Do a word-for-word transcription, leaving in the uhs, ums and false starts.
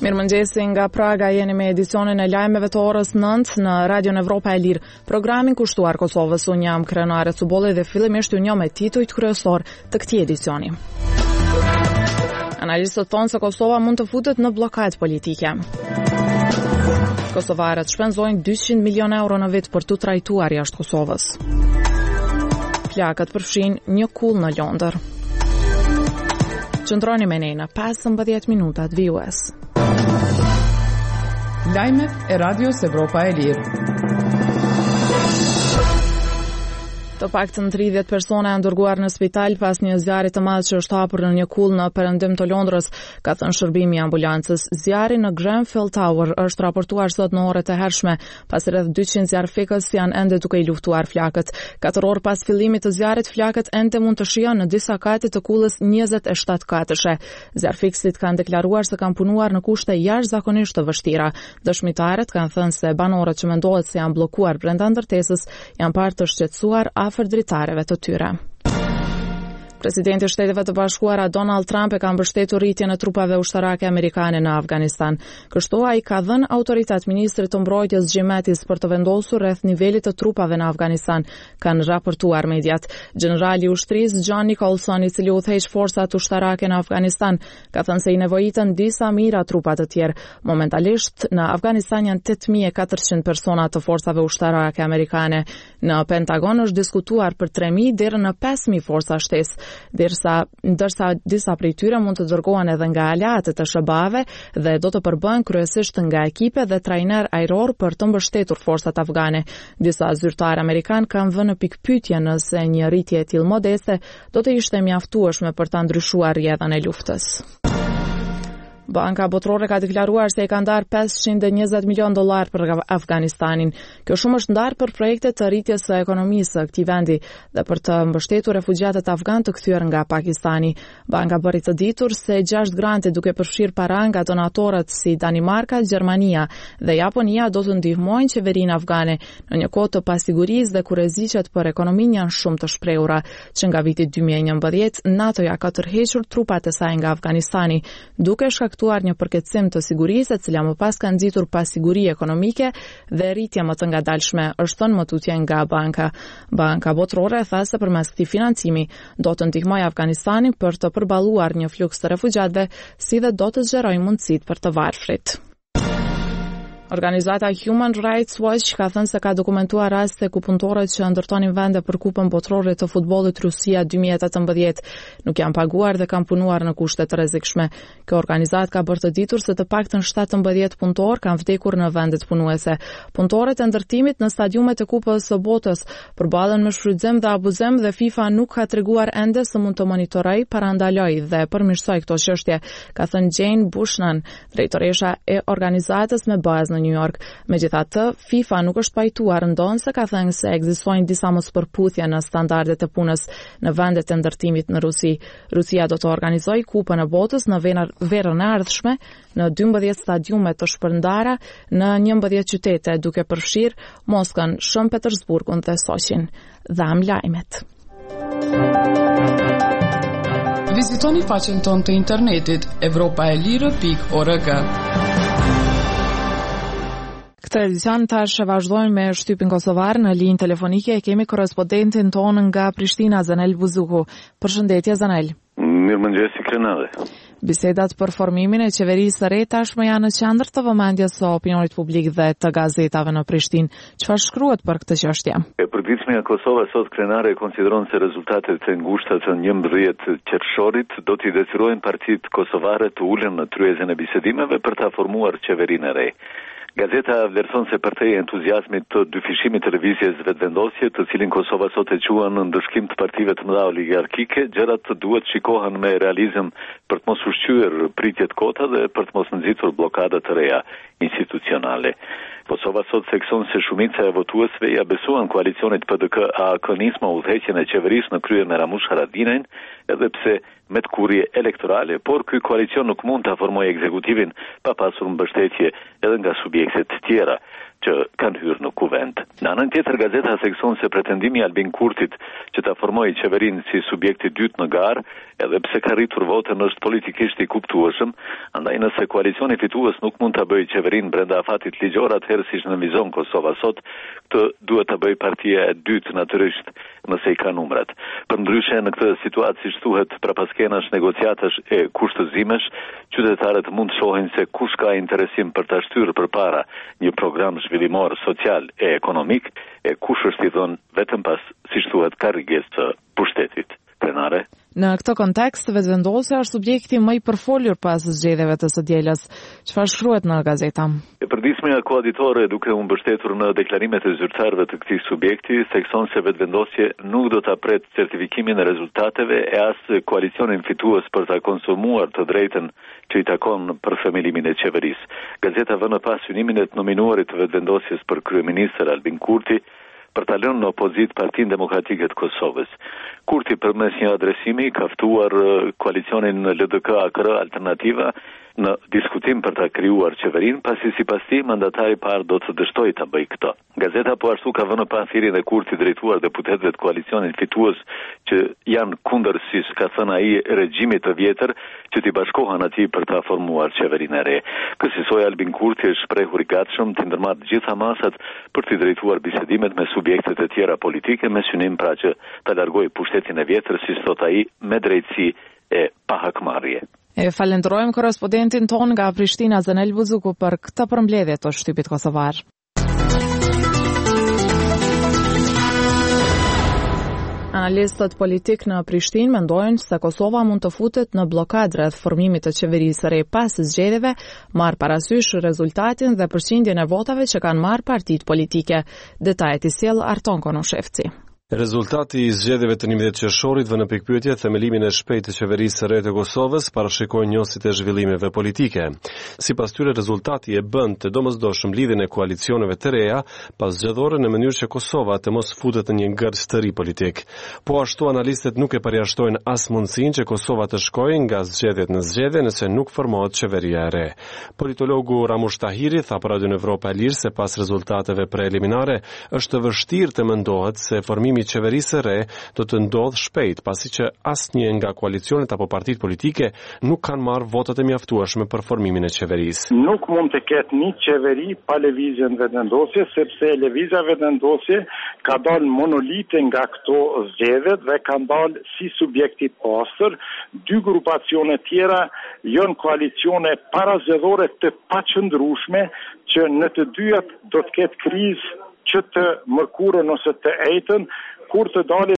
Mirëmëngjesi nga Praga, jeni me edicionin e lajmeve të orës nëntë në Radion Evropa e Lirë. Programin kushtuar Kosovës, unë jam Krenare Cubolli dhe fillimisht ju njoh me titujt kryesor të këtij edicioni. Analistët thonë se Kosova mund të futet në bllokadë politike. Kosovarët shpenzojnë dyqind milion euro në vit për të trajtuar jashtë Kosovës. Flakët përfshin një kull në Londër. Qëndroni me ne në pesëmbëdhjetë minutat V U S. Lajmet e Radios Evropa e Lirë. Të paktën tridhjetë persona janë dërguar në spital pas një zjarri të madh që është hapur në një kull në perëndim të Londrës, ka thënë shërbimi i ambulancës. Zjarri në Grenfell Tower është raportuar sot në orët e hershme, pasi rreth dyqind zjarrfikës janë ende duke i luftuar flakët. Katër orë pas fillimit të zjarrit, flakët ende mund të shihen në disa kate të kullës njëzet e shtatë katëshe. Zjarrfikësit kanë deklaruar se kanë punuar në kushte jashtëzakonisht të vështira. Dëshmitarët kanë thënë se banorët që mendohet se janë bllokuar brenda ndërtesës janë parë të shqetësuar afër dritareve të tyre. Presidenti i Shteteve të Bashkuara Donald Trump e ka mbështetur rritjen e trupave ushtarake amerikane në Afganistan. Kështu ai ka dhënë autoritet ministrit të mbrojtjes Jim Mattis për të vendosur rreth nivelit të trupave në Afganistan, kanë raportuar mediat. Generali i ushtrisë John Nicholson, i cili udhëheq forcat ushtarake në Afganistan, ka thënë se i nevojiten disa mijëra trupa të tjerë. Momentalisht në Afganistan janë tetë mijë e katërqind persona të forcave ushtarake amerikane. Në Pentagon është diskutuar për tre mijë deri në pesë mijë forca shtesë. Dersa, ndërsa disa prej tyre mund të dërgohen edhe nga aleatët e S B A-ve dhe do të përbëhen kryesisht nga ekipe dhe trajner ajror për të mbështetur forcat afgane. Disa zyrtarë amerikan kanë vënë në pikpyetje nëse një rritje e tillë modeste do të ishte mjaftueshme për ta ndryshuar rrjedhën e luftës. Banka Botërore ka deklaruar se i ka ndarë pesëqind e njëzet milion dollar për Afganistanin. Kjo shumë është ndarë për projekte të rritjes së ekonomisë së këtij vendi dhe për të mbështetur refugjatët afgan të kthyer nga Pakistani. Banka bëri të ditur se gjashtë grante duke përfshirë para nga donatorët si Danimarka, Gjermania dhe Japonia do të ndihmojnë qeverinë afgane në një kohë të pasigurisë dhe ku rreziqet për ekonominë janë shumë të shprehura. Që nga viti dy mijë e njëmbëdhjetë NATO-ja ka tërhequr trupat e saj nga Afganistani, duke shkaktuar një përkeqësim të sigurisë, e cila më pas ka nxitur pasiguri ekonomike dhe rritje më të ngadalshme, është thënë më tutje nga banka. Banka Botërore tha se përmes këtij financimi do të ndihmojë Afganistanin për të përballuar një fluks të refugjatëve, si dhe do të zgjerojë mundësitë për të varfrit. Organizata Human Rights Watch ka thënë se ka dokumentuar raste ku punëtorët që ndërtonin vende për kupën botërore të futbollit Rusia dy mijë e tetëmbëdhjetë nuk janë paguar dhe kanë punuar në kushte të rrezikshme. Kjo organizatë ka bërë të ditur se të paktën shtatëmbëdhjetë punëtorë kanë vdekur në vendet punuese. Punëtorët e ndërtimit në stadiumet e Kupës së Botës përballen me shfrytëzim dhe abuzim dhe FIFA nuk ka treguar ende se mund të monitorojë, parandalojë dhe përmirësojë këto çështje, ka thënë Jane Bushnan, drejtoresha e organizatës me bazë në New York. Megjithatë, FIFA nuk është pajtuar ndonse ka thënë se ekzistojnë disa mospërputhje në standardet e punës në vendet e ndërtimit në Rusi. Rusia do të organizojë Kupën e Botës në verën e ardhshme në dymbëdhjetë stadiume të shpërndara në njëmbëdhjetë qytete, duke përfshirë Moskën, Shën Petersburgun dhe Soqin. Dham lajmet. Vizitoni faqen tonë të internetit evropa e lirë pikë org. Këtë edicion tash vazhdojmë me shtypin kosovar. Në linjë telefonike e kemi korrespondentin tonë nga Prishtina, Zanel Buzuku. Përshëndetje, Zanel. Mirëmëngjesi, Krenare. Bisedat për formimin e qeverisë së re tashmë janë në qendër të vëmendjes së opinionit publik dhe të gazetave në Prishtinë. Çfarë shkruhet për këtë çështje? E përditshmja e Kosovës sot, Krenare, konsideron se rezultatet e ngushta të njëmbëdhjetë qershorit do t'i detyrojnë partitë kosovare të ulen në tryezën e bisedimeve për ta formuar qeverinë e re. Gazeta vlerëson se përtej entuziazmit të dyfishimit të lëvizjes vetëvendosje, të cilin Kosova sot e quan në ndëshkim të partive të mëdha oligarkike, gjërat duhet shikohen me realizëm për të mos ushqyer pritjet kota dhe për të mos nxitur blokada të reja institucionale. Kosova sot thekson se shumica e votuesve ja besuan koalicionit P D K-A K N I S M udhëheqjen e qeverisë në krye me Ramush Haradinajn, edhe pse me të kurje elektorale, por ky koalicion nuk mund ta formojë ekzekutivin pa pasur mbështetje edhe nga subjekte të tjera. që kanë hyrë në kuvent. Në anën tjetër, gazeta thekson se pretendimi i Albin Kurtit që ta formojë qeverinë si subjekti dytë në garë, edhe pse ka rritur votën, është politikisht i kuptueshëm, andaj nëse koalicioni fitues nuk mund ta bëjë qeverinë brenda afatit ligjor, atëherë siç nënvizon Kosova sot, këtë duhet ta bëjë partia e dytë natyrisht nëse i ka numrat. Përndryshe, në këtë situatë, siç thuhet, prapaskenash negociatash e kushtëzimesh, qytetarët mund shohin se kush ka interesim për ta shtyrë përpara një program zhvillimor social e ekonomik, e kush është i dhënë vetëm pas, siç thuhet, karrigesë të pushtetit. Krenare. Në këtë kontekst, vetëvendosja është subjekti më i përfolur pas zgjedhjeve të së dielës. Çfarë shkruhet në gazeta? E përdismja koaditore, duke u mbështetur në deklarimet e zyrtarëve të këtij subjekti, thekson se vetëvendosje nuk do ta pret certifikimin e rezultateve e as koalicionin fitues për ta konsumuar të drejtën që i takon për themelimin e qeverisë. Gazeta vën në pas synimin e të nominuarit të vetëvendosjes për kryeministër Albin Kurti për ta lënë në opozit Partinë Demokratike të Kosovës. Kurti përmes një adresimi ka ftuar koalicionin L D K A K R Alternativa në diskutim për ta krijuar qeverinë, pasi sipas tij mandatari i parë do të dështojë ta bëjë këtë. Gazeta po ashtu ka vënë pa thirrjen e Kurtit drejtuar deputetëve të koalicionit fitues që janë kundër, siç ka thënë ai, regjimit të vjetër që t'i bashkohen atij për ta formuar qeverinë e re. Kësaj Albin Kurti është shprehur i gatshëm të ndërmarrë të gjitha masat për t'i drejtuar bisedimet me subjektet e tjera politike, me synim pra që ta largojë pushtetin e vjetër, siç thot ai, me drejtësi e pa hakmarrje. E falenderojmë korrespondentin ton nga Prishtina, Zenel Buzuku, për këtë përmbledhje të shtypit kosovar. Analistët politik në Prishtinë mendojnë se Kosova mund të futet në blokadë rreth formimit të qeverisë së re pas zgjedhjeve, marr parasysh rezultatin dhe përqindjen e votave që kanë marrë partitë politike. Detajet i sjell Arton Konoshevci. Rezultati i zgjedhjeve të njëmbëdhjetë qershorit vën në pikpyetje themelimin e shpejtë të qeverisë së re të Kosovës, parashikojnë njësit e zhvillimeve politike. Sipas tyre, rezultati e bën të domosdoshëm lidhjen e koalicioneve të reja pas zgjedhore në mënyrë që Kosova të mos futet në një gërç të ri politik. Po ashtu analistët nuk e përjashtojnë as mundësinë që Kosova të shkojë nga zgjedhjet në zgjedhje nëse nuk formohet qeveria e re. Politologu Ramush Tahiri tha për Radion Evropa e Lirë se pas rezultateve preliminare është vështirë të mendohet se formimi i qeverisë së re do të ndodhë shpejt, pasi që asnjë nga koalicionet apo partitë politike nuk kanë marrë votat e mjaftueshme për formimin e qeverisë. Nuk mund të ketë një qeveri pa lëvizjen vetëvendosje, sepse lëvizja vetëvendosje ka dalë monolite nga këto zgjedhjet dhe kanë dalë si subjekti pastër. Dy grupacione tjera janë koalicione parazgjedhore të paqëndrueshme që në të dyjat do të ketë krizë që të mërkurën ose të ejtën, kur të dalë